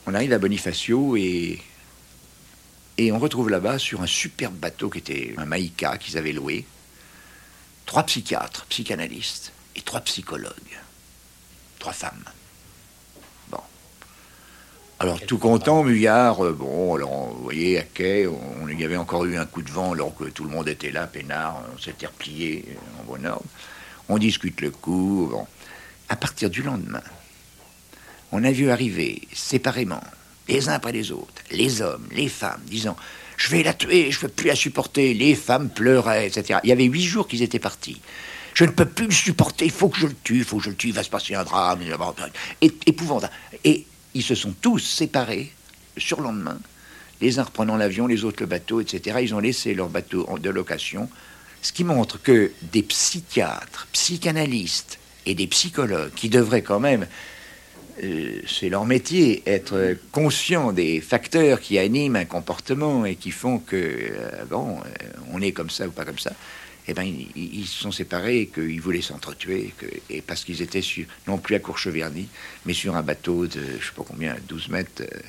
On arrive à Bonifacio et, et on retrouve là-bas, sur un superbe bateau qui était un Maïka qu'ils avaient loué, trois psychiatres, psychanalystes et trois psychologues. Trois femmes. Bon. Alors, tout content, Muillard, euh, bon, alors, vous voyez, à quai, on, il y avait encore eu un coup de vent alors que tout le monde était là, peinard, on s'était replié en bon ordre. On discute le coup. Bon. À partir du lendemain, on a vu arriver séparément, les uns après les autres, les hommes, les femmes, disant « Je vais la tuer, je ne peux plus la supporter ». Les femmes pleuraient, et cetera. Il y avait huit jours qu'ils étaient partis. « Je ne peux plus le supporter, il faut que je le tue, il faut que je le tue, il va se passer un drame. » Et, épouvantable. Et ils se sont tous séparés sur le lendemain, les uns reprenant l'avion, les autres le bateau, et cetera. Ils ont laissé leur bateau de location, ce qui montre que des psychiatres, psychanalystes et des psychologues qui devraient quand même, euh, c'est leur métier, être conscients des facteurs qui animent un comportement et qui font que, euh, bon, euh, on est comme ça ou pas comme ça, eh ben, ils, ils se sont séparés et qu'ils voulaient s'entretuer, que, et parce qu'ils étaient sur, non plus à Courcheverny, mais sur un bateau de, je sais pas combien, douze mètres. Euh.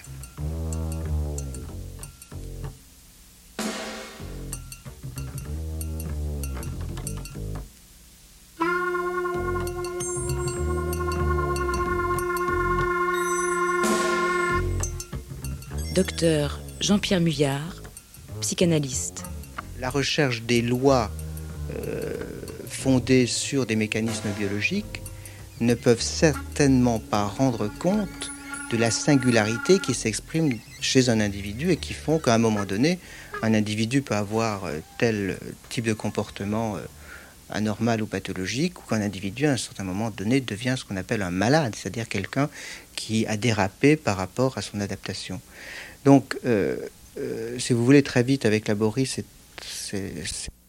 Docteur Jean-Pierre Muillard, psychanalyste. La recherche des lois euh, fondées sur des mécanismes biologiques ne peuvent certainement pas rendre compte de la singularité qui s'exprime chez un individu et qui font qu'à un moment donné, un individu peut avoir tel type de comportement euh, anormal ou pathologique, ou qu'un individu à un certain moment donné devient ce qu'on appelle un malade, c'est-à-dire quelqu'un qui a dérapé par rapport à son adaptation. Donc, euh, euh, si vous voulez, très vite avec la Boris, c'est, c'est, c'est